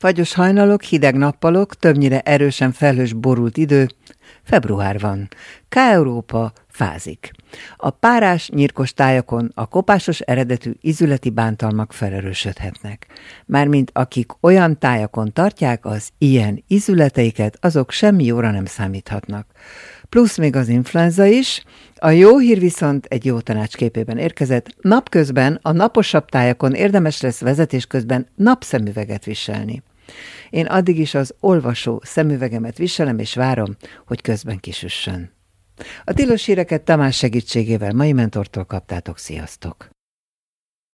Fagyos hajnalok, hideg nappalok, többnyire erősen felhős borult idő. Február van. K-Európa fázik. A párás, nyírkos tájakon a kopásos eredetű ízületi bántalmak felerősödhetnek. Mármint akik olyan tájakon tartják az ilyen ízületeiket, azok semmi jóra nem számíthatnak. Plusz még az influenza is. A jó hír viszont egy jó tanács képében érkezett. Napközben a naposabb tájakon érdemes lesz vezetés közben napszemüveget viselni. Én addig is az olvasó szemüvegemet viselem, és várom, hogy közben kisüssön. A tilos híreket Tamás segítségével mai mentortól kaptátok, sziasztok!